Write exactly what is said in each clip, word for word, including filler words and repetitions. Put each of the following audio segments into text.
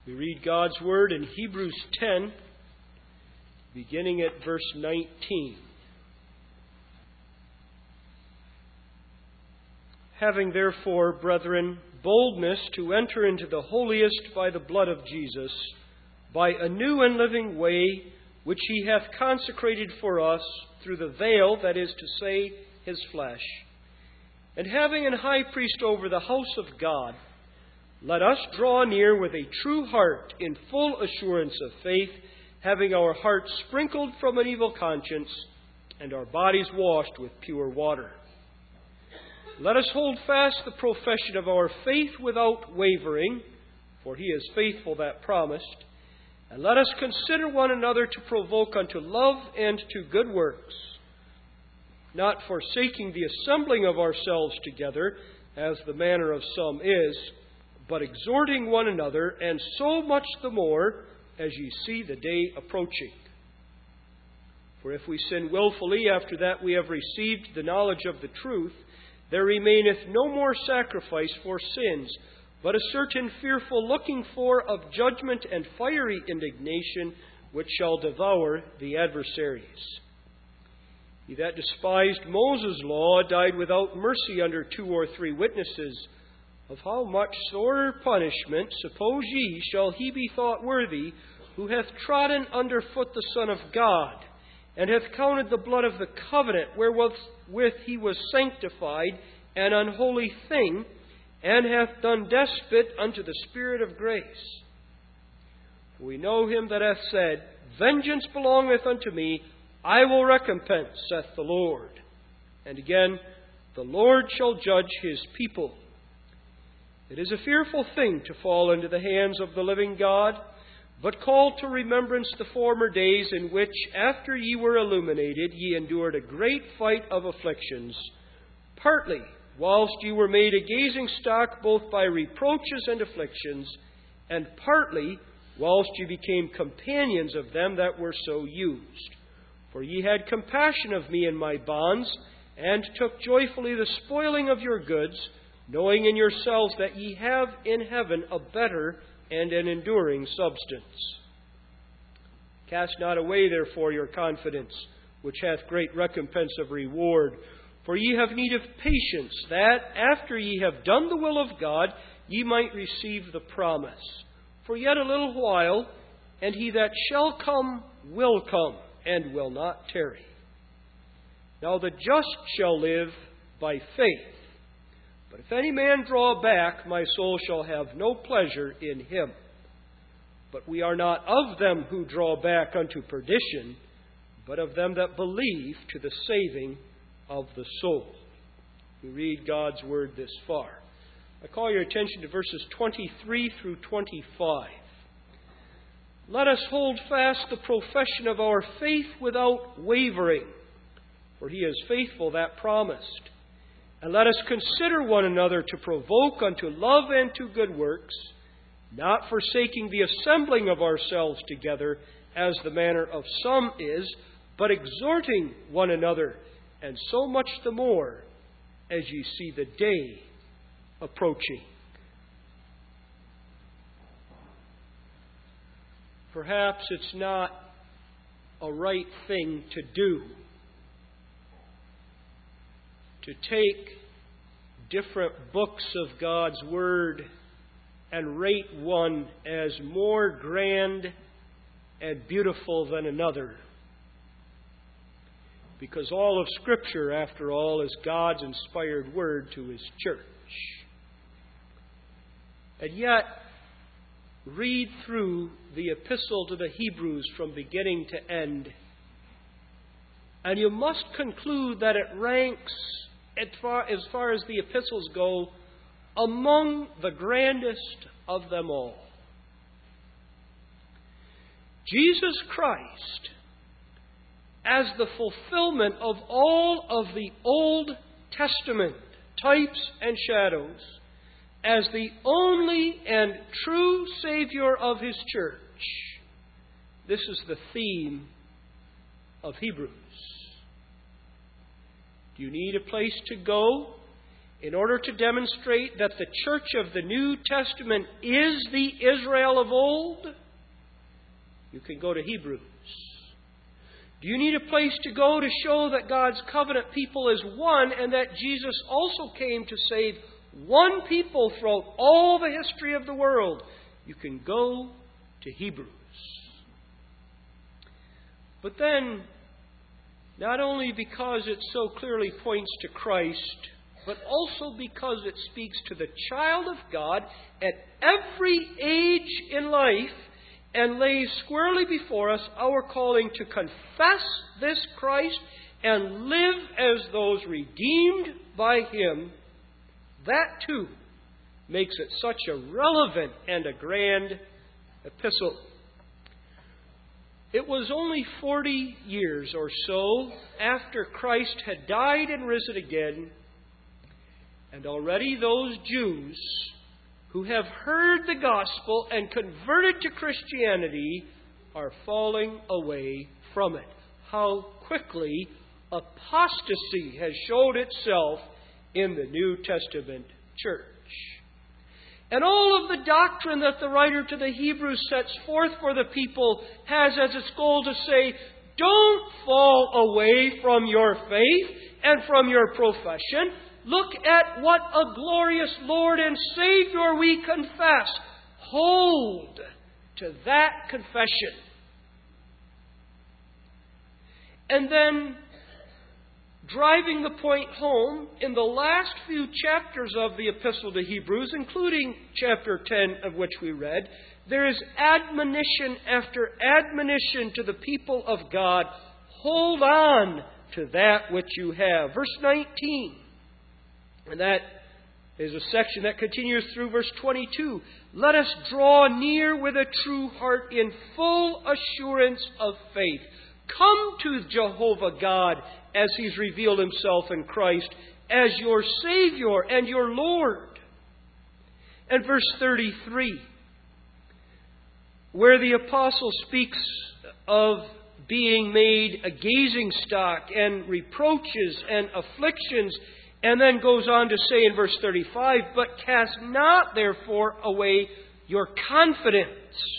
We read God's Word in Hebrews ten, beginning at verse nineteen. Having therefore, brethren, boldness to enter into the holiest by the blood of Jesus, by a new and living way, which he hath consecrated for us through the veil, that is to say, his flesh. And having an high priest over the house of God, let us draw near with a true heart in full assurance of faith, having our hearts sprinkled from an evil conscience and our bodies washed with pure water. Let us hold fast the profession of our faith without wavering, for he is faithful that promised. And let us consider one another to provoke unto love and to good works, not forsaking the assembling of ourselves together, as the manner of some is, but exhorting one another, and so much the more as ye see the day approaching. For if we sin wilfully after that we have received the knowledge of the truth, there remaineth no more sacrifice for sins, but a certain fearful looking for of judgment and fiery indignation, which shall devour the adversaries. He that despised Moses' law died without mercy under two or three witnesses. Of how much sorer punishment, suppose ye, shall he be thought worthy, who hath trodden under foot the Son of God, and hath counted the blood of the covenant wherewith with he was sanctified an unholy thing, and hath done despite unto the Spirit of grace? For we know him that hath said, Vengeance belongeth unto me, I will recompense, saith the Lord. And again, the Lord shall judge his people. It is a fearful thing to fall into the hands of the living God, but call to remembrance the former days in which, after ye were illuminated, ye endured a great fight of afflictions, partly whilst ye were made a gazing stock both by reproaches and afflictions, and partly whilst ye became companions of them that were so used. For ye had compassion of me in my bonds, and took joyfully the spoiling of your goods, knowing in yourselves that ye have in heaven a better and an enduring substance. Cast not away, therefore, your confidence, which hath great recompense of reward. For ye have need of patience, that, after ye have done the will of God, ye might receive the promise. For yet a little while, and he that shall come will come, and will not tarry. Now the just shall live by faith. But if any man draw back, my soul shall have no pleasure in him. But we are not of them who draw back unto perdition, but of them that believe to the saving of the soul. We read God's Word this far. I call your attention to verses twenty-three through twenty-five. Let us hold fast the profession of our faith without wavering, for he is faithful that promised. And let us consider one another to provoke unto love and to good works, not forsaking the assembling of ourselves together, as the manner of some is, but exhorting one another, and so much the more as ye see the day approaching. Perhaps it's not a right thing to do to take different books of God's Word and rate one as more grand and beautiful than another. Because all of Scripture, after all, is God's inspired Word to His church. And yet, read through the epistle to the Hebrews from beginning to end, and you must conclude that it ranks, as far, as far as the epistles go, among the grandest of them all. Jesus Christ, as the fulfillment of all of the Old Testament types and shadows, as the only and true Savior of His church. This is the theme of Hebrews. Do you need a place to go in order to demonstrate that the church of the New Testament is the Israel of old, you can go to Hebrews. Do you need a place to go to show that God's covenant people is one and that Jesus also came to save one people throughout all the history of the world? You can go to Hebrews. But then, not only because it so clearly points to Christ, but also because it speaks to the child of God at every age in life and lays squarely before us our calling to confess this Christ and live as those redeemed by Him, that too makes it such a relevant and a grand epistle. It was only forty years or so after Christ had died and risen again, and already those Jews who have heard the gospel and converted to Christianity are falling away from it. How quickly apostasy has showed itself in the New Testament church. And all of the doctrine that the writer to the Hebrews sets forth for the people has as its goal to say, don't fall away from your faith and from your profession. Look at what a glorious Lord and Savior we confess. Hold to that confession. And then, driving the point home, in the last few chapters of the Epistle to Hebrews, including chapter ten of which we read, there is admonition after admonition to the people of God. Hold on to that which you have. Verse nineteen. And that is a section that continues through verse twenty-two. Let us draw near with a true heart in full assurance of faith. Come to Jehovah God as He's revealed Himself in Christ as your Savior and your Lord. And verse thirty-three, where the apostle speaks of being made a gazing stock and reproaches and afflictions, and then goes on to say in verse thirty-five, but cast not therefore away your confidence.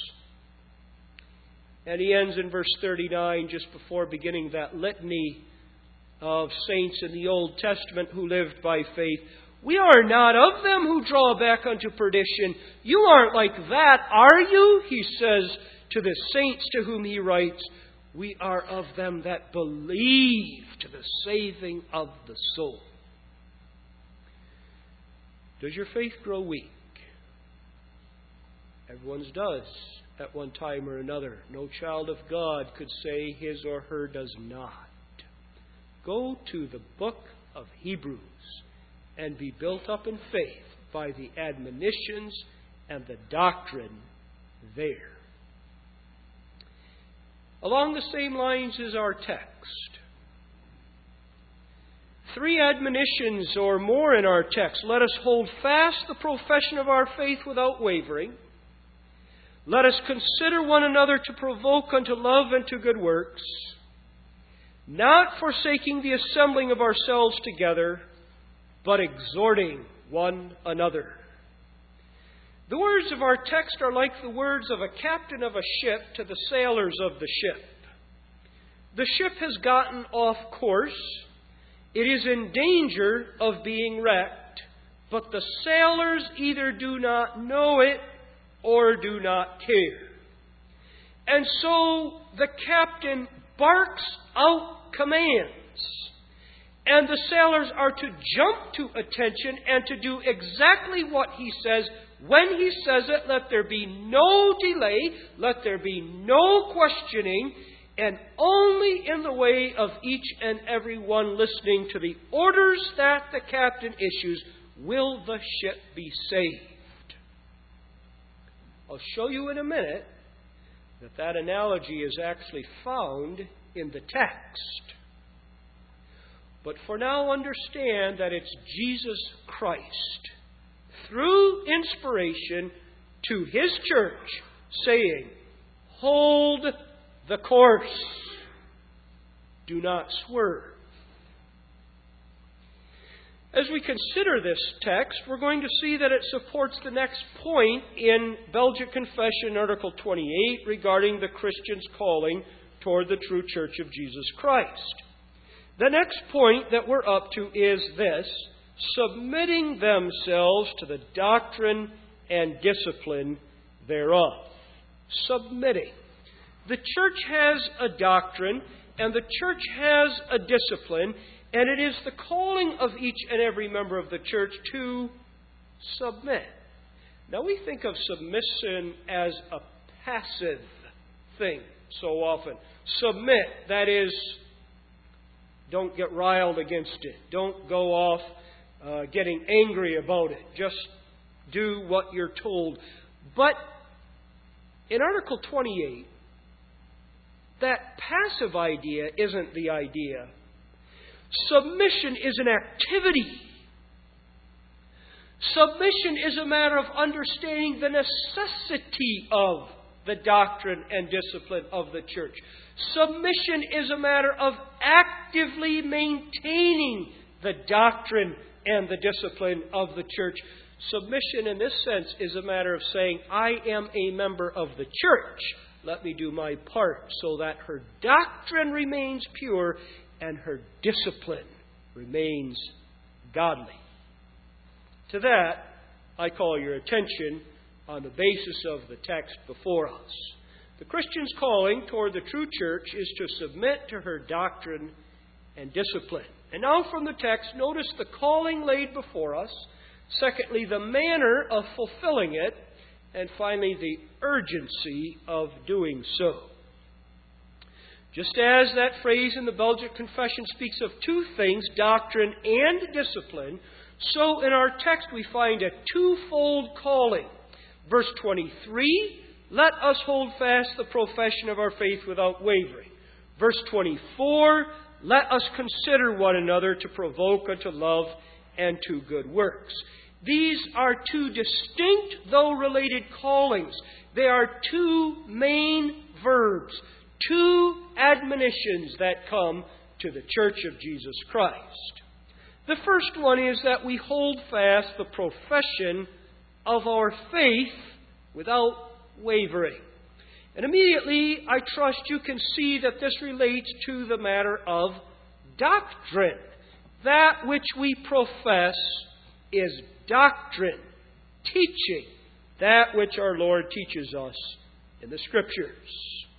And he ends in verse thirty-nine, just before beginning that litany of saints in the Old Testament who lived by faith. We are not of them who draw back unto perdition. You aren't like that, are you? He says to the saints to whom he writes. We are of them that believe to the saving of the soul. Does your faith grow weak? Everyone's does at one time or another. No child of God could say his or her does not. Go to the book of Hebrews and be built up in faith by the admonitions and the doctrine there. Along the same lines is our text. Three admonitions or more in our text. Let us hold fast the profession of our faith without wavering. Let us consider one another to provoke unto love and to good works, not forsaking the assembling of ourselves together, but exhorting one another. The words of our text are like the words of a captain of a ship to the sailors of the ship. The ship has gotten off course. It is in danger of being wrecked, but the sailors either do not know it or do not care. And so the captain barks out commands. And the sailors are to jump to attention and to do exactly what he says. When he says it, let there be no delay, let there be no questioning, and only in the way of each and every one listening to the orders that the captain issues will the ship be saved. I'll show you in a minute that that analogy is actually found in the text. But for now, understand that it's Jesus Christ, through inspiration to His church, saying, hold the course. Do not swerve. As we consider this text, we're going to see that it supports the next point in Belgic Confession, Article twenty-eight, regarding the Christian's calling toward the true Church of Jesus Christ. The next point that we're up to is this: submitting themselves to the doctrine and discipline thereof. Submitting. The church has a doctrine, and the church has a discipline, and it is the calling of each and every member of the church to submit. Now, we think of submission as a passive thing so often. Submit, that is, don't get riled against it. Don't go off uh, getting angry about it. Just do what you're told. But in Article twenty-eight, that passive idea isn't the idea. Submission is an activity. Submission is a matter of understanding the necessity of the doctrine and discipline of the church. Submission is a matter of actively maintaining the doctrine and the discipline of the church. Submission in this sense is a matter of saying, I am a member of the church. Let me do my part so that her doctrine remains pure and her discipline remains godly. To that, I call your attention on the basis of the text before us. The Christian's calling toward the true church is to submit to her doctrine and discipline. And now from the text, notice the calling laid before us. Secondly, the manner of fulfilling it. And finally, the urgency of doing so. Just as that phrase in the Belgic Confession speaks of two things, doctrine and discipline, so in our text we find a twofold calling. Verse twenty-three, let us hold fast the profession of our faith without wavering. Verse twenty-four, let us consider one another to provoke unto love and to good works. These are two distinct, though related, callings. They are two main verbs, two admonitions that come to the Church of Jesus Christ. The first one is that we hold fast the profession of our faith without wavering. And immediately, I trust you can see that this relates to the matter of doctrine. That which we profess is doctrine, teaching, that which our Lord teaches us in the Scriptures.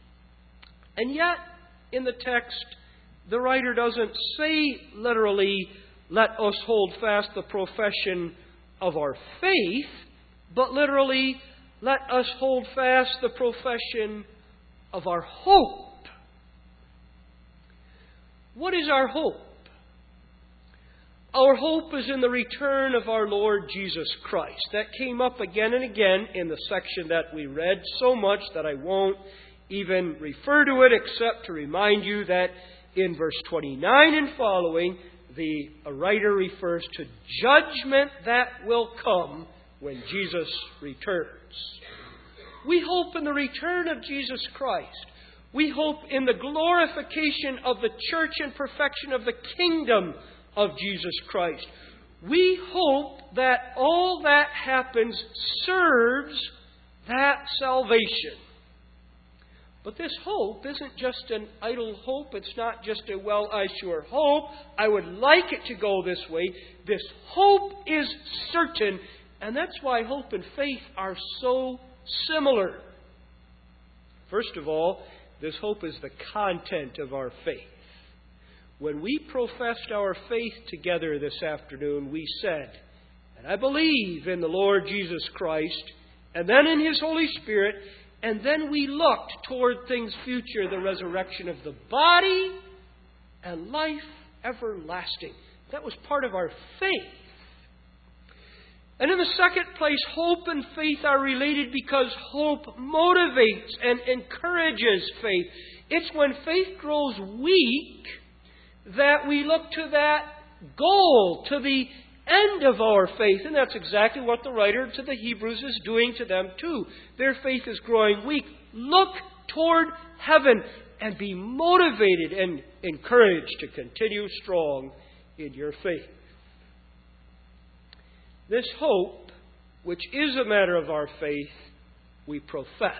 And yet, in the text, the writer doesn't say literally, let us hold fast the profession of our faith, but literally, let us hold fast the profession of our hope. What is our hope? Our hope is in the return of our Lord Jesus Christ. That came up again and again in the section that we read, so much that I won't even refer to it except to remind you that in verse twenty-nine and following, the writer refers to judgment that will come when Jesus returns. We hope in the return of Jesus Christ. We hope in the glorification of the church and perfection of the kingdom of Jesus Christ. We hope that all that happens serves that salvation. But this hope isn't just an idle hope. It's not just a, well, I sure hope. I would like it to go this way. This hope is certain. And that's why hope and faith are so similar. First of all, this hope is the content of our faith. When we professed our faith together this afternoon, we said, and I believe in the Lord Jesus Christ, and then in His Holy Spirit, and then we looked toward things future, the resurrection of the body and life everlasting. That was part of our faith. And in the second place, hope and faith are related because hope motivates and encourages faith. It's when faith grows weak that we look to that goal, to the end of our faith. And that's exactly what the writer to the Hebrews is doing to them too. Their faith is growing weak. Look toward heaven and be motivated and encouraged to continue strong in your faith. This hope, which is a matter of our faith, we profess.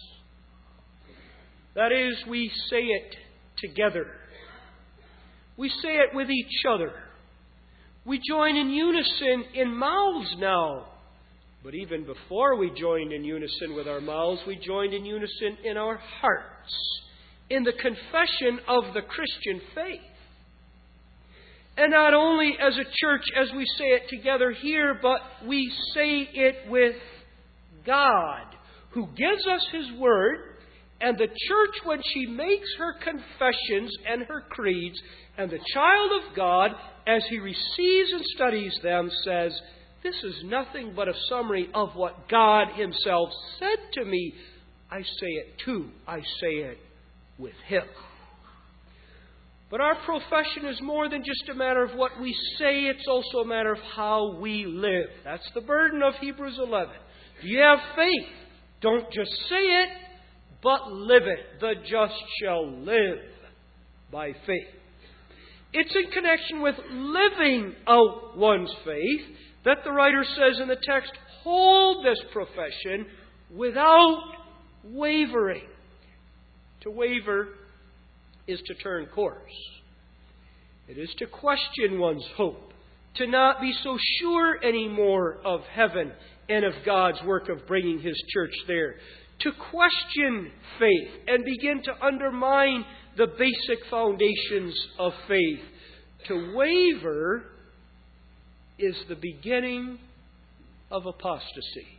That is, we say it together. We say it with each other. We join in unison in mouths now. But even before we joined in unison with our mouths, we joined in unison in our hearts, in the confession of the Christian faith. And not only as a church as we say it together here, but we say it with God, who gives us His Word, and the church, when she makes her confessions and her creeds, and the child of God, as he receives and studies them, says, "This is nothing but a summary of what God Himself said to me. I say it too. I say it with Him." But our profession is more than just a matter of what we say. It's also a matter of how we live. That's the burden of Hebrews eleven. Do you have faith? Don't just say it, but live it. The just shall live by faith. It's in connection with living out one's faith that the writer says in the text, hold this profession without wavering. To waver is to turn course. It is to question one's hope, to not be so sure anymore of heaven and of God's work of bringing His church there. To question faith and begin to undermine the basic foundations of faith. To waver is the beginning of apostasy.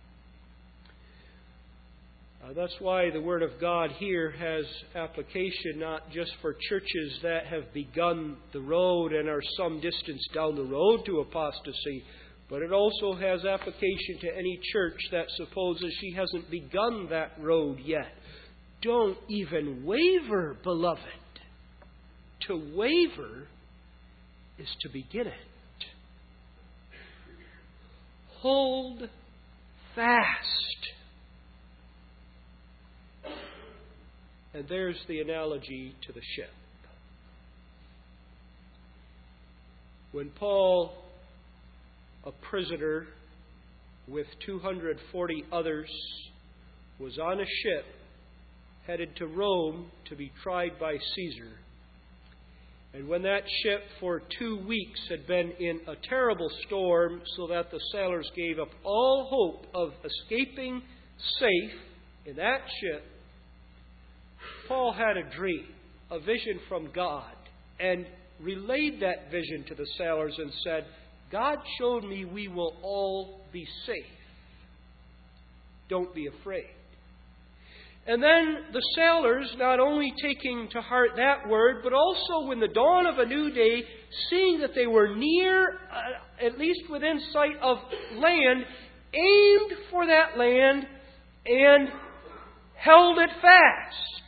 Uh, that's why the Word of God here has application not just for churches that have begun the road and are some distance down the road to apostasy, but it also has application to any church that supposes she hasn't begun that road yet. Don't even waver, beloved. To waver is to begin it. Hold fast. And there's the analogy to the ship. When Paul, a prisoner with two hundred forty others, was on a ship headed to Rome to be tried by Caesar, and when that ship for two weeks had been in a terrible storm so that the sailors gave up all hope of escaping safe in that ship, Paul had a dream, a vision from God, and relayed that vision to the sailors and said, God showed me we will all be safe. Don't be afraid. And then the sailors, not only taking to heart that word, but also when the dawn of a new day, seeing that they were near, uh, at least within sight of land, aimed for that land and held it fast.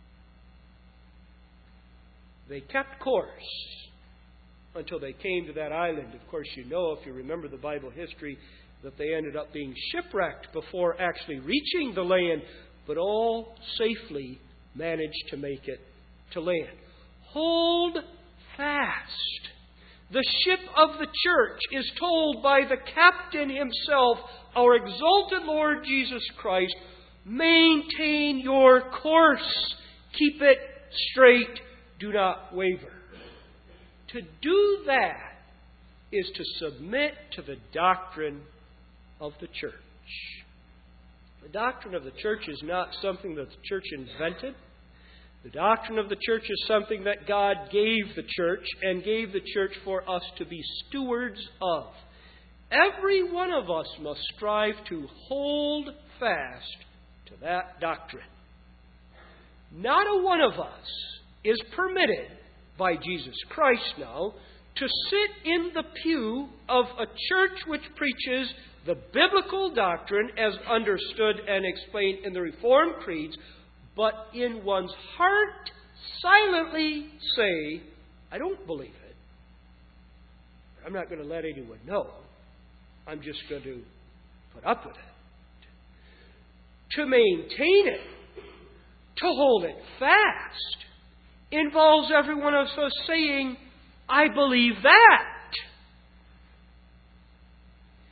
They kept course until they came to that island. Of course, you know, if you remember the Bible history, that they ended up being shipwrecked before actually reaching the land, but all safely managed to make it to land. Hold fast. The ship of the church is told by the captain himself, our exalted Lord Jesus Christ, maintain your course. Keep it straight. Do not waver. To do that is to submit to the doctrine of the church. The doctrine of the church is not something that the church invented. The doctrine of the church is something that God gave the church and gave the church for us to be stewards of. Every one of us must strive to hold fast to that doctrine. Not a one of us is permitted by Jesus Christ now to sit in the pew of a church which preaches the biblical doctrine as understood and explained in the Reformed creeds, but in one's heart silently say, I don't believe it. I'm not going to let anyone know. I'm just going to put up with it. To maintain it, to hold it fast, involves every one of us saying, I believe that.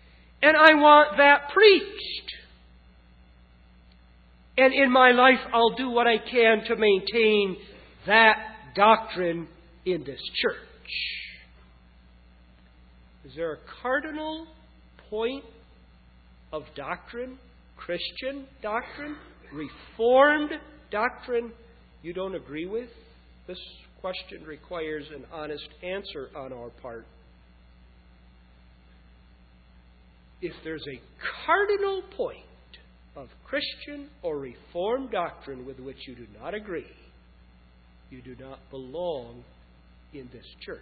And I want that preached. And in my life, I'll do what I can to maintain that doctrine in this church. Is there a cardinal point of doctrine, Christian doctrine, Reformed doctrine, you don't agree with? This question requires an honest answer on our part. If there's a cardinal point of Christian or Reformed doctrine with which you do not agree, you do not belong in this church.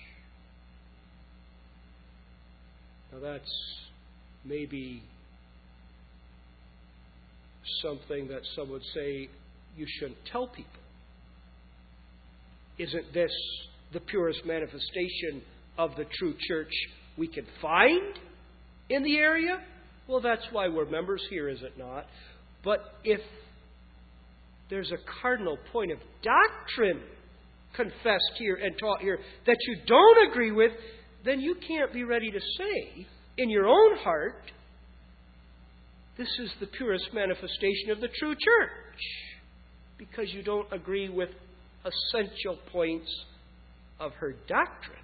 Now that's maybe something that some would say you shouldn't tell people. Isn't this the purest manifestation of the true church we can find in the area? Well, that's why we're members here, is it not? But if there's a cardinal point of doctrine confessed here and taught here that you don't agree with, then you can't be ready to say in your own heart, this is the purest manifestation of the true church, because you don't agree with essential points of her doctrine.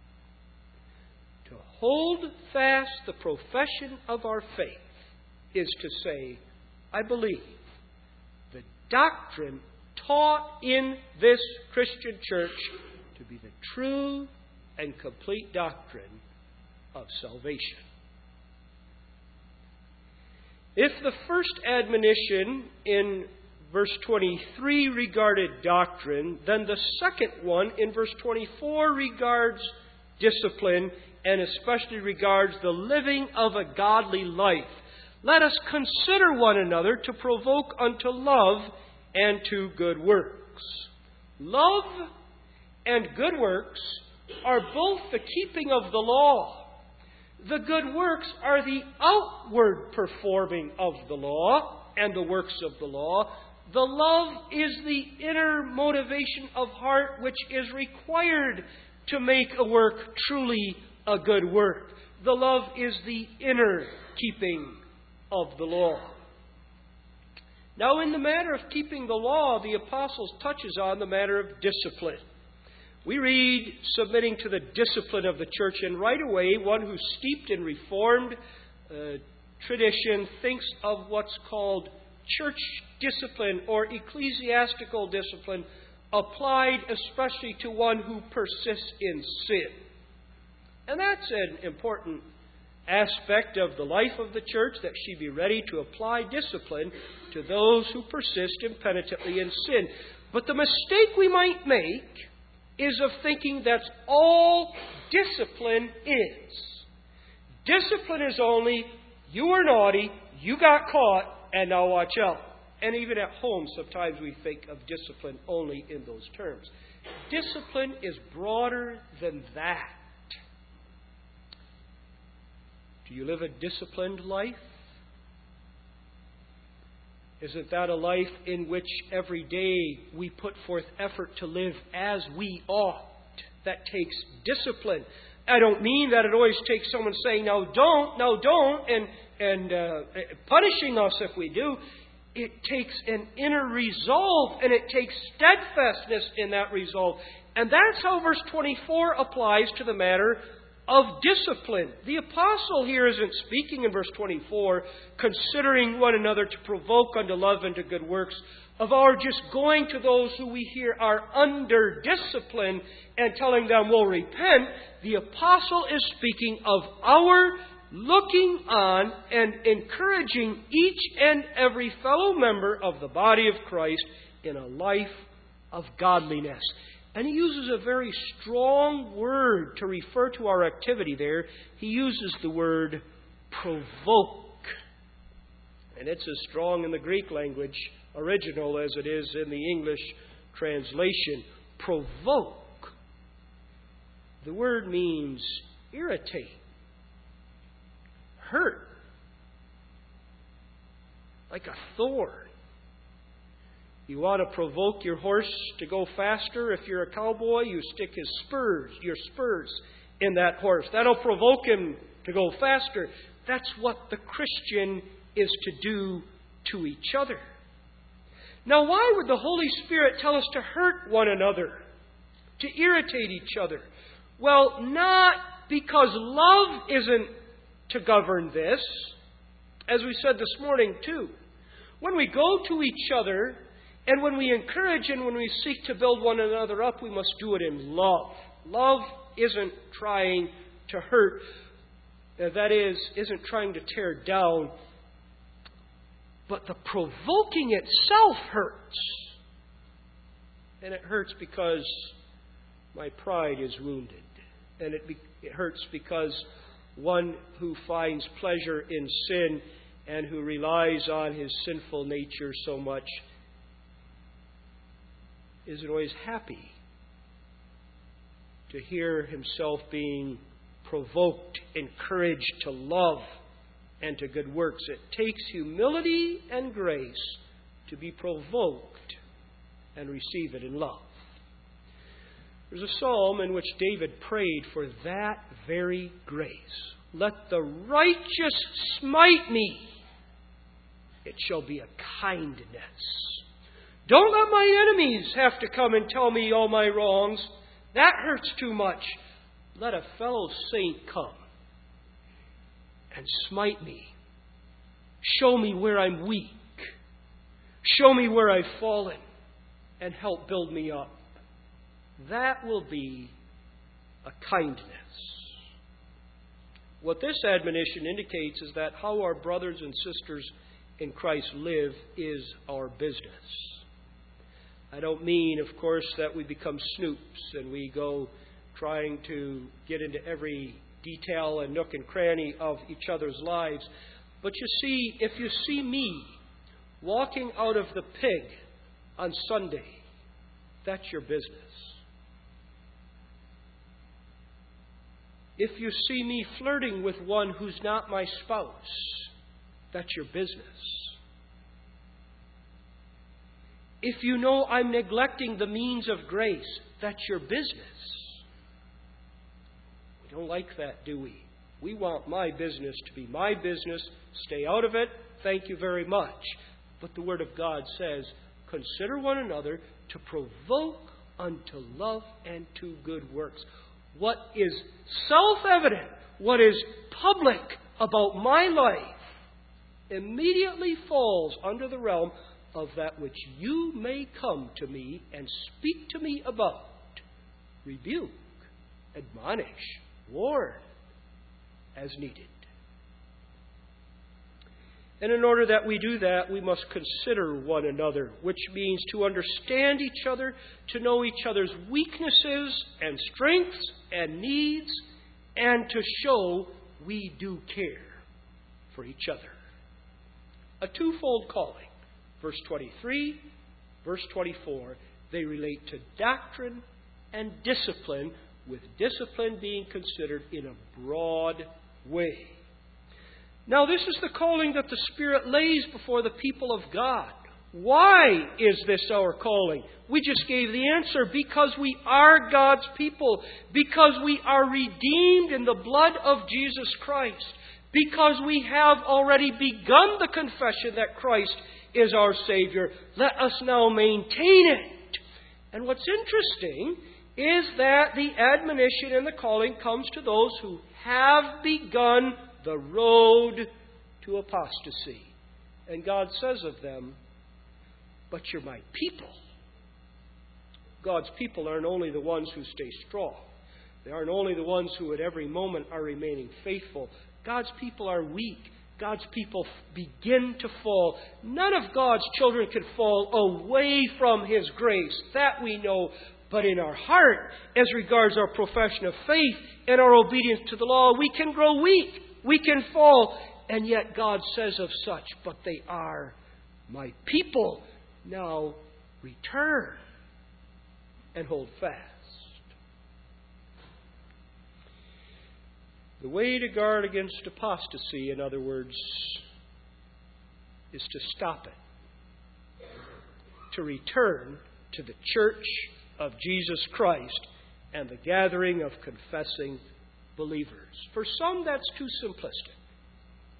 To hold fast the profession of our faith is to say, I believe the doctrine taught in this Christian church to be the true and complete doctrine of salvation. If the first admonition in verse twenty-three regarded doctrine, then the second one in verse twenty-four regards discipline, and especially regards the living of a godly life. Let us consider one another to provoke unto love and to good works. Love and good works are both the keeping of the law. The good works are the outward performing of the law and the works of the law. The love is the inner motivation of heart which is required to make a work truly a good work. The love is the inner keeping of the law. Now, in the matter of keeping the law, the Apostle touches on the matter of discipline. We read, submitting to the discipline of the church, and right away, one who's steeped in Reformed uh, tradition thinks of what's called church discipline or ecclesiastical discipline, applied especially to one who persists in sin. And that's an important aspect of the life of the church, that she be ready to apply discipline to those who persist impenitently in sin. But the mistake we might make is of thinking that's all discipline is. Discipline is only, you were naughty, you got caught, and now watch out. And even at home, sometimes we think of discipline only in those terms. Discipline is broader than that. Do you live a disciplined life? Isn't that a life in which every day we put forth effort to live as we ought? That takes discipline. I don't mean that it always takes someone saying, no, don't, no, don't, and, and uh, punishing us if we do. It takes an inner resolve, and it takes steadfastness in that resolve. And that's how verse twenty-four applies to the matter of discipline. The apostle here isn't speaking in verse twenty-four, considering one another to provoke unto love and to good works, of our just going to those who we hear are under discipline and telling them, well, repent. The apostle is speaking of our looking on and encouraging each and every fellow member of the body of Christ in a life of godliness. And he uses a very strong word to refer to our activity there. He uses the word provoke. And it's as strong in the Greek language original as it is in the English translation. Provoke. The word means irritate, hurt, like a thorn. You want to provoke your horse to go faster. If you're a cowboy, you stick his spurs, your spurs in that horse. That'll provoke him to go faster. That's what the Christian is to do to each other. Now, why would the Holy Spirit tell us to hurt one another, to irritate each other? Well, not because love isn't to govern this, as we said this morning too. When we go to each other, and when we encourage and when we seek to build one another up, we must do it in love. Love isn't trying to hurt. That is, isn't trying to tear down. But the provoking itself hurts. And it hurts because my pride is wounded. And it, be, it hurts because one who finds pleasure in sin and who relies on his sinful nature so much isn't always happy to hear himself being provoked, encouraged to love and to good works. It takes humility and grace to be provoked and receive it in love. There's a psalm in which David prayed for that very grace. Let the righteous smite me. It shall be a kindness. Don't let my enemies have to come and tell me all my wrongs. That hurts too much. Let a fellow saint come and smite me. Show me where I'm weak. Show me where I've fallen and help build me up. That will be a kindness. What this admonition indicates is that how our brothers and sisters in Christ live is our business. I don't mean, of course, that we become snoops and we go trying to get into every detail and nook and cranny of each other's lives. But you see, if you see me walking out of the pig on Sunday, that's your business. If you see me flirting with one who's not my spouse, that's your business. If you know I'm neglecting the means of grace, that's your business. We don't like that, do we? We want my business to be my business. Stay out of it. Thank you very much. But the Word of God says, consider one another to provoke unto love and to good works. What is self-evident, what is public about my life, immediately falls under the realm of that which you may come to me and speak to me about. Rebuke, admonish, warn, as needed. And in order that we do that, we must consider one another, which means to understand each other, to know each other's weaknesses and strengths and needs, and to show we do care for each other. A twofold calling. Verse twenty-three, verse twenty-four, they relate to doctrine and discipline, with discipline being considered in a broad way. Now, this is the calling that the Spirit lays before the people of God. Why is this our calling? We just gave the answer. Because we are God's people. Because we are redeemed in the blood of Jesus Christ. Because we have already begun the confession that Christ is our Savior. Let us now maintain it. And what's interesting is that the admonition and the calling comes to those who have begun the road to apostasy. And God says of them, but you're my people. God's people aren't only the ones who stay strong. They aren't only the ones who at every moment are remaining faithful. God's people are weak. God's people begin to fall. None of God's children can fall away from His grace. That we know. But in our heart, as regards our profession of faith and our obedience to the law, we can grow weak. We can fall. And yet God says of such, but they are my people. Now return and hold fast. The way to guard against apostasy, in other words, is to stop it. To return to the church of Jesus Christ and the gathering of confessing believers. For some, that's too simplistic.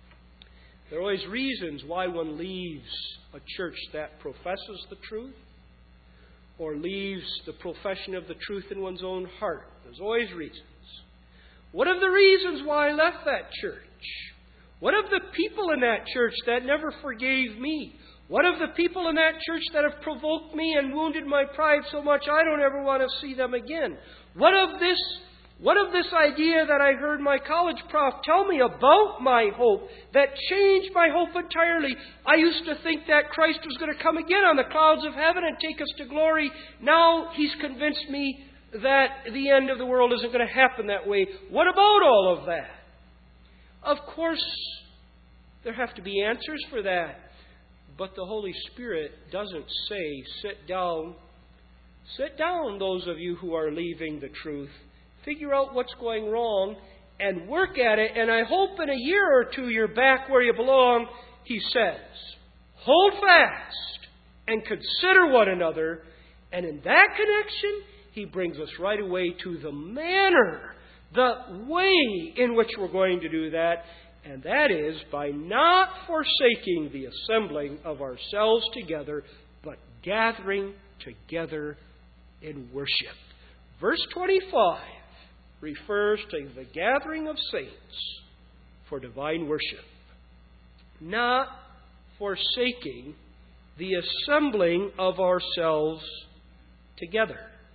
There are always reasons why one leaves a church that professes the truth or leaves the profession of the truth in one's own heart. There's always reasons. What of the reasons why I left that church? What of the people in that church that never forgave me? What of the people in that church that have provoked me and wounded my pride so much I don't ever want to see them again? What of this, what of this idea that I heard my college prof tell me about my hope that changed my hope entirely? I used to think that Christ was going to come again on the clouds of heaven and take us to glory. Now He's convinced me that the end of the world isn't going to happen that way. What about all of that? Of course, there have to be answers for that. But the Holy Spirit doesn't say, sit down. Sit down, those of you who are leaving the truth. Figure out what's going wrong and work at it. And I hope in a year or two you're back where you belong. He says, hold fast and consider one another. And in that connection, He brings us right away to the manner, the way in which we're going to do that. And that is by not forsaking the assembling of ourselves together, but gathering together in worship. Verse twenty-five refers to the gathering of saints for divine worship. Not forsaking the assembling of ourselves together.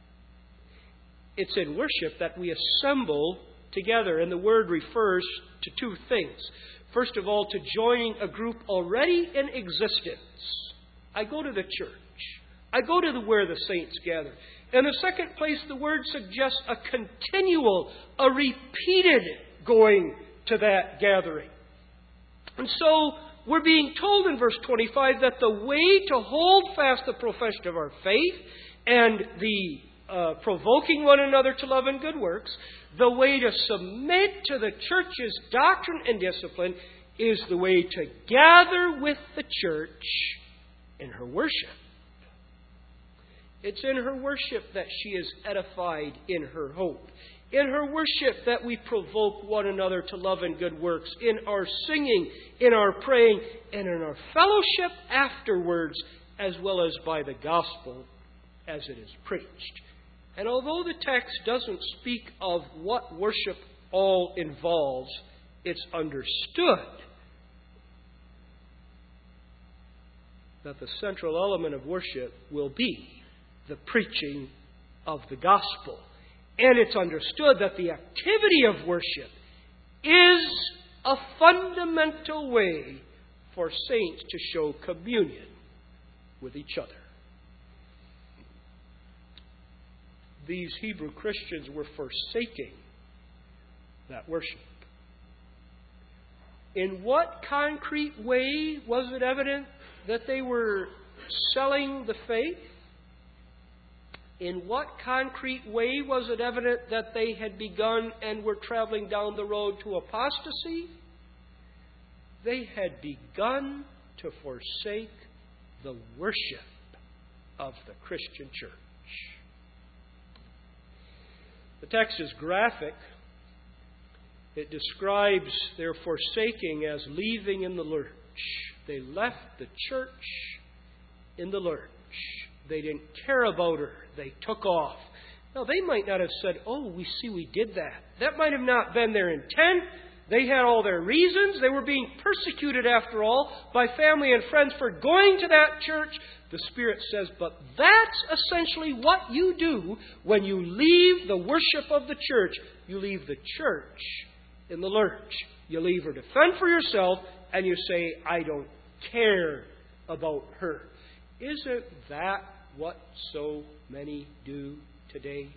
It's in worship that we assemble together, and the word refers to two things. First of all, to joining a group already in existence. I go to the church. I go to the where the saints gather. In the second place, the word suggests a continual, a repeated going to that gathering. And so, we're being told in verse twenty-five that the way to hold fast the profession of our faith and the uh, provoking one another to love and good works, the way to submit to the church's doctrine and discipline is the way to gather with the church in her worship. It's in her worship that she is edified in her hope. In her worship that we provoke one another to love and good works. In our singing, in our praying, and in our fellowship afterwards, as well as by the gospel as it is preached. And although the text doesn't speak of what worship all involves, it's understood that the central element of worship will be the preaching of the gospel. And it's understood that the activity of worship is a fundamental way for saints to show communion with each other. These Hebrew Christians were forsaking that worship. In what concrete way was it evident that they were selling the faith? In what concrete way was it evident that they had begun and were traveling down the road to apostasy? They had begun to forsake the worship of the Christian church. The text is graphic. It describes their forsaking as leaving in the lurch. They left the church in the lurch. They didn't care about her. They took off. Now, they might not have said, oh, we see we did that. That might have not been their intent. They had all their reasons. They were being persecuted, after all, by family and friends for going to that church. The Spirit says, but that's essentially what you do when you leave the worship of the church. You leave the church in the lurch. You leave her to fend for yourself, and you say, I don't care about her. Isn't that what so many do today?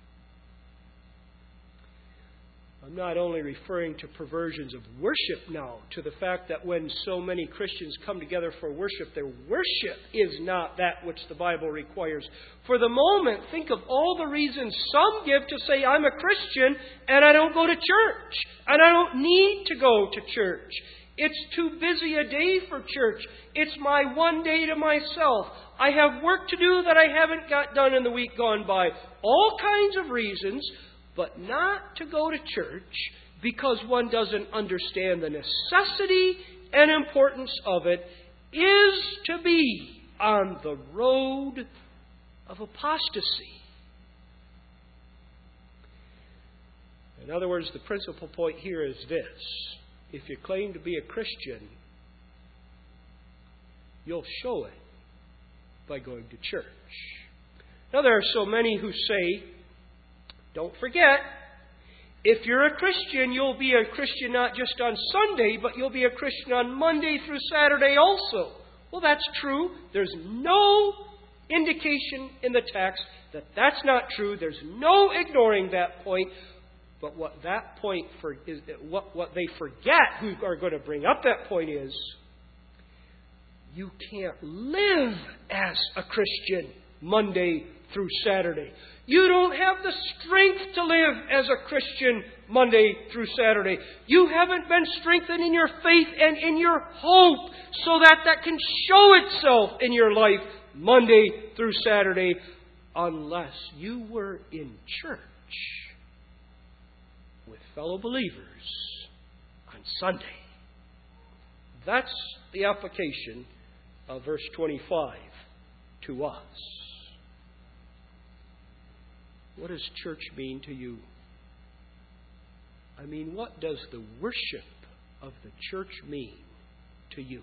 I'm not only referring to perversions of worship now, to the fact that when so many Christians come together for worship, their worship is not that which the Bible requires. For the moment, think of all the reasons some give to say, I'm a Christian and I don't go to church, and I don't need to go to church. It's too busy a day for church. It's my one day to myself. I have work to do that I haven't got done in the week gone by. All kinds of reasons, but not to go to church because one doesn't understand the necessity and importance of it is to be on the road of apostasy. In other words, the principal point here is this. If you claim to be a Christian, you'll show it by going to church. Now, there are so many who say, don't forget, if you're a Christian, you'll be a Christian not just on Sunday, but you'll be a Christian on Monday through Saturday also. Well, that's true. There's no indication in the text that that's not true. There's no ignoring that point. But what that point for is what, what they forget, who are going to bring up that point, is you can't live as a Christian Monday through Saturday. You don't have the strength to live as a Christian Monday through Saturday. You haven't been strengthened in your faith and in your hope so that that can show itself in your life Monday through Saturday unless you were in church with fellow believers on Sunday. That's the application of verse twenty-five to us. What does church mean to you? I mean, what does the worship of the church mean to you?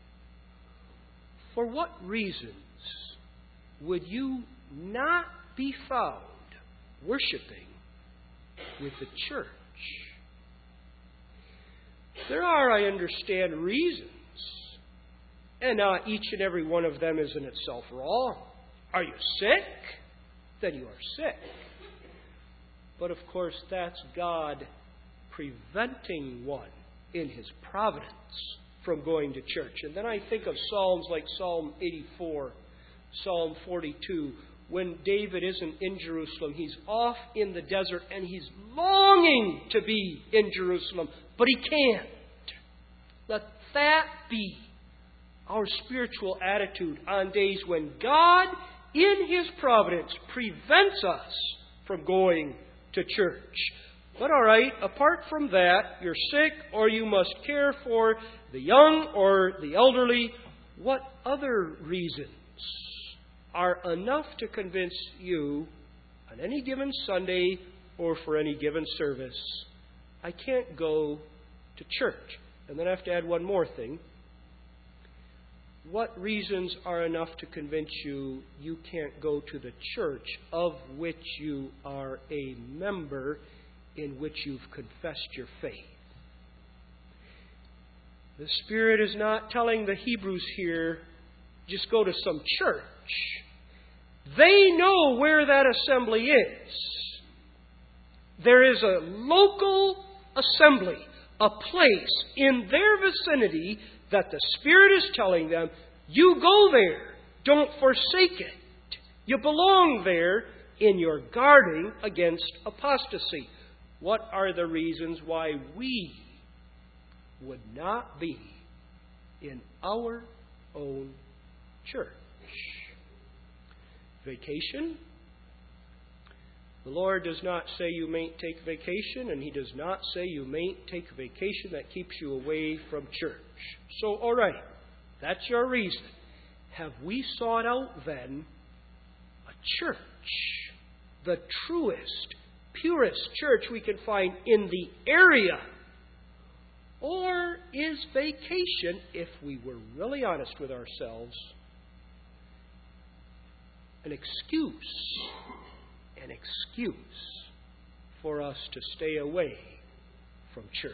For what reasons would you not be found worshiping with the church? There are, I understand, reasons, and not each and every one of them is in itself wrong. Are you sick? Then you are sick. But of course, that's God preventing one in His providence from going to church. And then I think of Psalms like Psalm eighty-four, Psalm forty-two. When David isn't in Jerusalem, he's off in the desert and he's longing to be in Jerusalem, but he can't. Let that be our spiritual attitude on days when God, in His providence, prevents us from going to church. But all right, apart from that, you're sick or you must care for the young or the elderly. What other reasons are enough to convince you on any given Sunday or for any given service, I can't go to church? And then I have to add one more thing. What reasons are enough to convince you you can't go to the church of which you are a member, in which you've confessed your faith? The Spirit is not telling the Hebrews here, just go to some church. They know where that assembly is. There is a local assembly, a place in their vicinity that the Spirit is telling them, you go there. Don't forsake it. You belong there in your guarding against apostasy. What are the reasons why we would not be in our own church? Vacation? The Lord does not say you mayn't take vacation, and He does not say you mayn't take a vacation that keeps you away from church. So, all right, that's your reason. Have we sought out then a church, the truest, purest church we can find in the area? Or is vacation, if we were really honest with ourselves, an excuse, an excuse for us to stay away from church?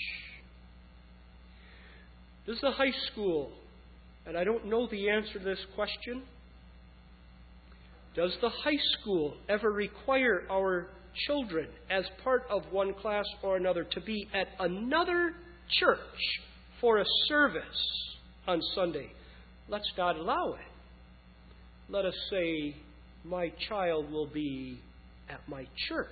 Does the high school, and I don't know the answer to this question, does the high school ever require our children, as part of one class or another, to be at another church for a service on Sunday? Let's not allow it. Let us say, my child will be at my church.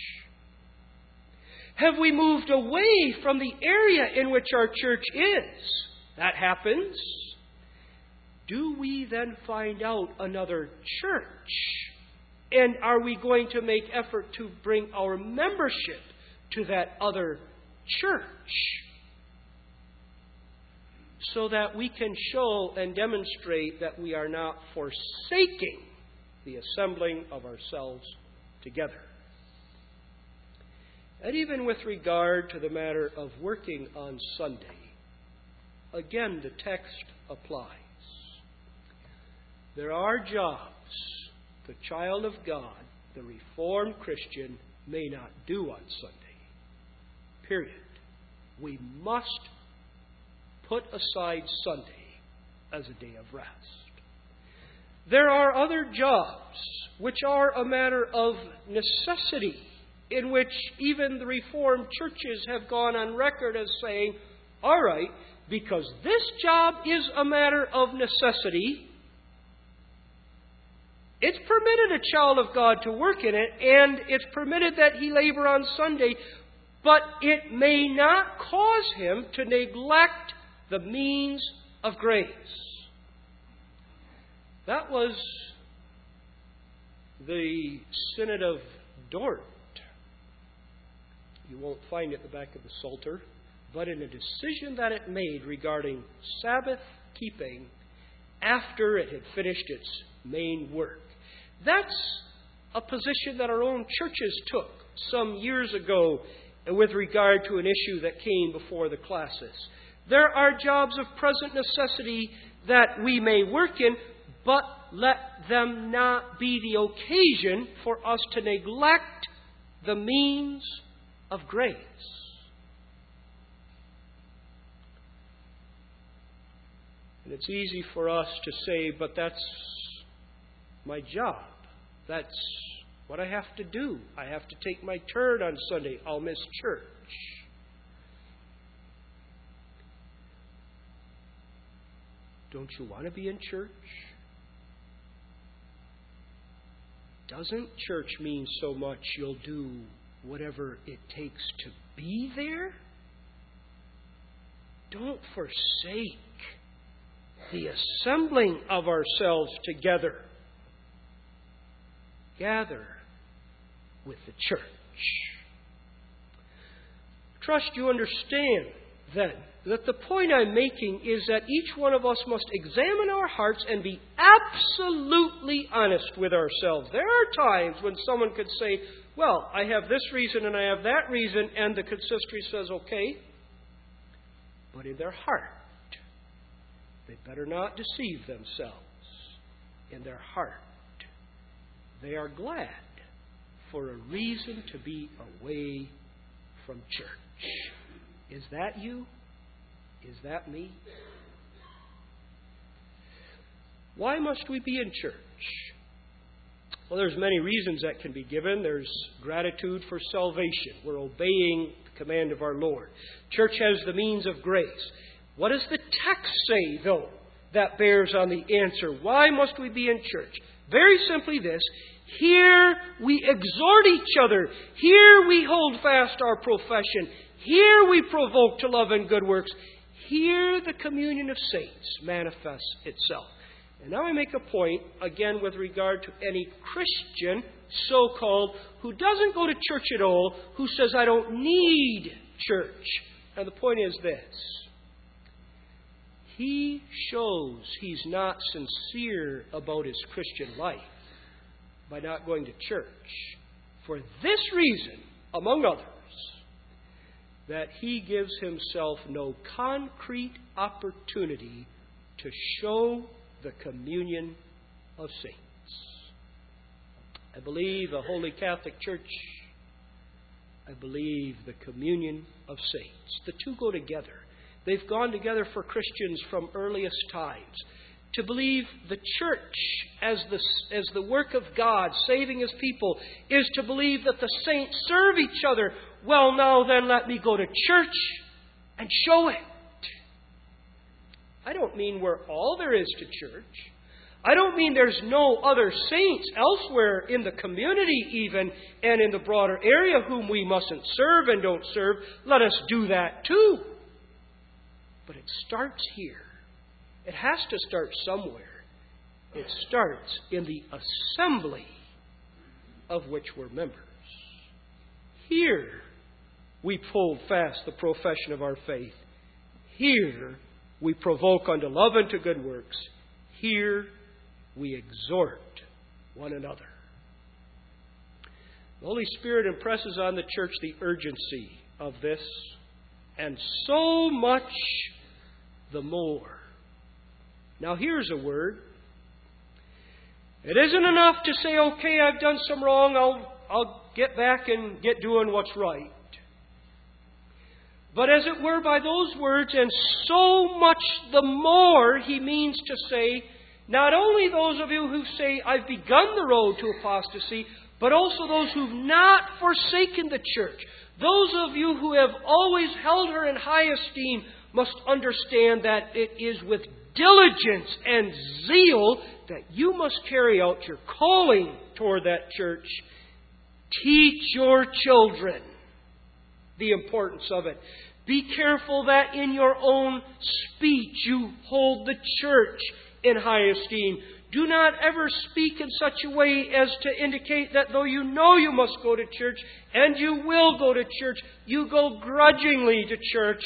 Have we moved away from the area in which our church is? That happens. Do we then find out another church? And are we going to make effort to bring our membership to that other church? so that we can show and demonstrate that we are not forsaking the assembling of ourselves together. And even with regard to the matter of working on Sunday, again the text applies. There are jobs the child of God, the Reformed Christian, may not do on Sunday. Period. We must put aside Sunday as a day of rest. There are other jobs which are a matter of necessity, in which even the Reformed churches have gone on record as saying, all right, because this job is a matter of necessity, it's permitted a child of God to work in it, and it's permitted that he labor on Sunday, but it may not cause him to neglect the means of grace. That was the Synod of Dort. You won't find it at the back of the Psalter, but in a decision that it made regarding Sabbath keeping after it had finished its main work. That's a position that our own churches took some years ago with regard to an issue that came before the classis. There are jobs of present necessity that we may work in, but let them not be the occasion for us to neglect the means of grace. And it's easy for us to say, but that's my job. That's what I have to do. I have to take my turn on Sunday. I'll miss church. Don't you want to be in church? Doesn't church mean so much you'll do whatever it takes to be there? Don't forsake the assembling of ourselves together. Gather with the church. Trust you understand then that the point I'm making is that each one of us must examine our hearts and be absolutely honest with ourselves. There are times when someone could say, well, I have this reason and I have that reason, and the consistory says, okay. But in their heart, they better not deceive themselves. In their heart, they are glad for a reason to be away from church. Is that you? Is that me? Why must we be in church? Well, there's many reasons that can be given. There's gratitude for salvation. We're obeying the command of our Lord. Church has the means of grace. What does the text say, though, that bears on the answer? Why must we be in church? Very simply this: here we exhort each other. Here we hold fast our profession. Here we provoke to love and good works. Here the communion of saints manifests itself. And now I make a point, again, with regard to any Christian, so-called, who doesn't go to church at all, who says, I don't need church. And the point is this: he shows he's not sincere about his Christian life by not going to church. For this reason, among others, that he gives himself no concrete opportunity to show the communion of saints. I believe a Holy Catholic Church. I believe the communion of saints. The two go together. They've gone together for Christians from earliest times. To believe the church as the, as the work of God, saving His people, is to believe that the saints serve each other. Well, now then, let me go to church and show it. I don't mean we're all there is to church. I don't mean there's no other saints elsewhere in the community even, and in the broader area, whom we mustn't serve and don't serve. Let us do that too. But it starts here. It has to start somewhere. It starts in the assembly of which we're members. Here we hold fast the profession of our faith. Here we provoke unto love and to good works. Here we exhort one another. The Holy Spirit impresses on the church the urgency of this, and so much the more. Now here's a word. It isn't enough to say, okay, I've done some wrong, I'll, I'll get back and get doing what's right. But as it were, by those words, and so much the more, he means to say, not only those of you who say, I've begun the road to apostasy, but also those who've not forsaken the church. Those of you who have always held her in high esteem must understand that it is with diligence and zeal that you must carry out your calling toward that church. Teach your children the importance of it. Be careful that in your own speech you hold the church in high esteem. Do not ever speak in such a way as to indicate that though you know you must go to church, and you will go to church, you go grudgingly to church.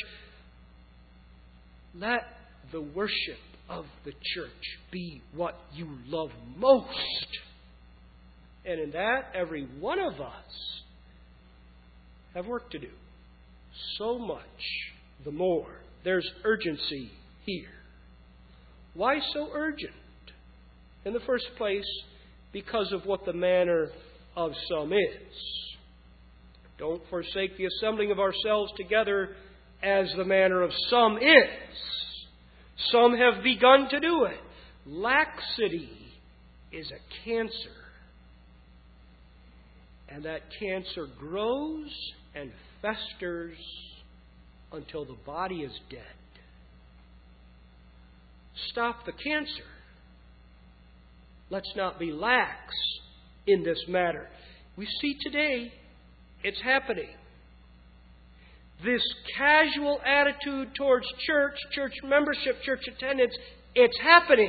Let the worship of the church be what you love most. And in that, every one of us have work to do. So much the more. There's urgency here. Why so urgent? In the first place, because of what the manner of some is. Don't forsake the assembling of ourselves together as the manner of some is. Some have begun to do it. Laxity is a cancer. And that cancer grows and festers until the body is dead. Stop the cancer. Let's not be lax in this matter. We see today it's happening. This casual attitude towards church, church membership, church attendance, it's happening.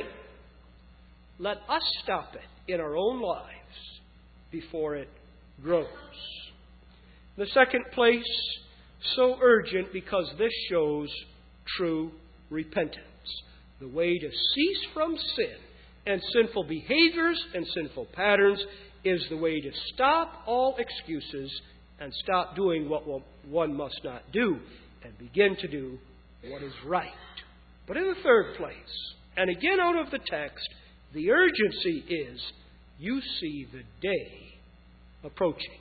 Let us stop it in our own lives before it grows. In the second place, so urgent because this shows true repentance. The way to cease from sin and sinful behaviors and sinful patterns is the way to stop all excuses and stop doing what one must not do and begin to do what is right. But in the third place, and again out of the text, the urgency is you see the day approaching.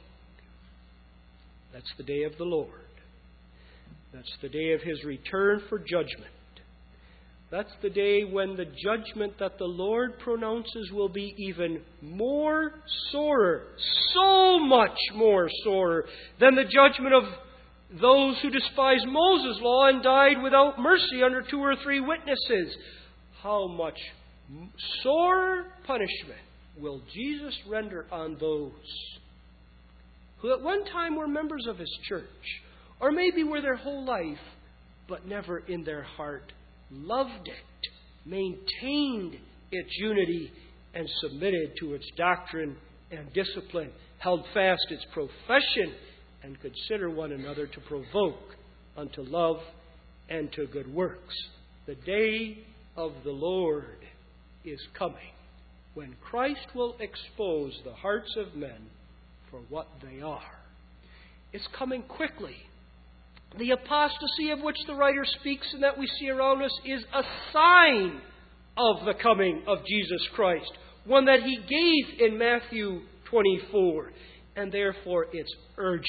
That's the day of the Lord. That's the day of His return for judgment. That's the day when the judgment that the Lord pronounces will be even more sorer, so much more sorer than the judgment of those who despise Moses' law and died without mercy under two or three witnesses. How much sore punishment will Jesus render on those who at one time were members of His church, or maybe were their whole life, but never in their heart loved it, maintained its unity, and submitted to its doctrine and discipline, held fast its profession, and consider one another to provoke unto love and to good works. The day of the Lord is coming, when Christ will expose the hearts of men for what they are. It's coming quickly. The apostasy of which the writer speaks and that we see around us is a sign of the coming of Jesus Christ, one that He gave in Matthew twenty-four, and therefore it's urgent.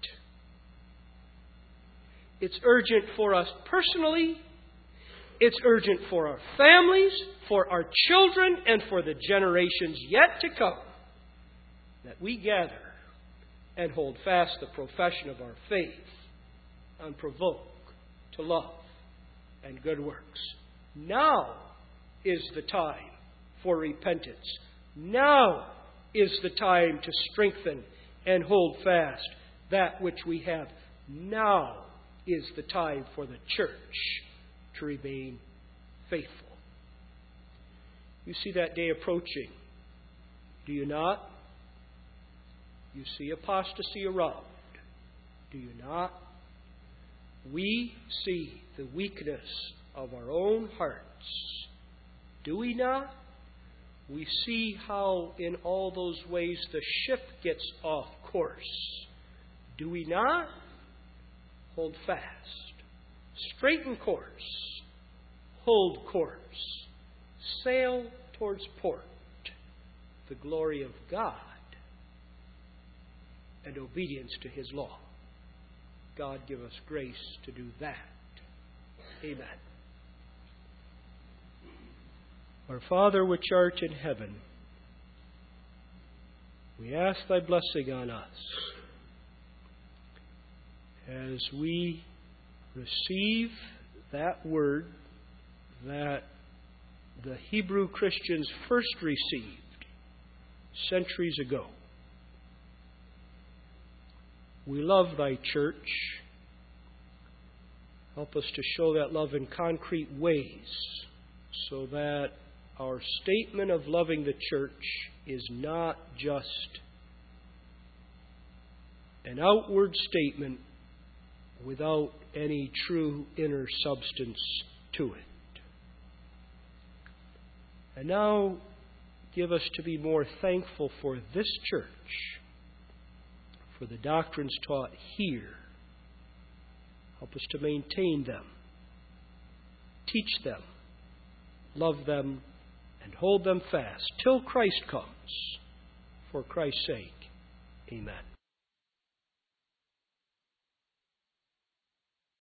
It's urgent for us personally, it's urgent for our families, for our children, and for the generations yet to come, that we gather and hold fast the profession of our faith, and provoke to love and good works. Now is the time for repentance. Now is the time to strengthen and hold fast that which we have. Now is the time for the church to remain faithful. You see that day approaching, do you not? You see apostasy around, do you not? We see the weakness of our own hearts. Do we not? We see how in all those ways the ship gets off course. Do we not? Hold fast. Straighten course. Hold course. Sail towards port. The glory of God and obedience to His law. God give us grace to do that. Amen. Our Father which art in heaven, we ask Thy blessing on us as we receive that word that the Hebrew Christians first received centuries ago. We love Thy church. Help us to show that love in concrete ways so that our statement of loving the church is not just an outward statement without any true inner substance to it. And now, give us to be more thankful for this church, for the doctrines taught here. Help us to maintain them, teach them, love them, and hold them fast till Christ comes. For Christ's sake, amen.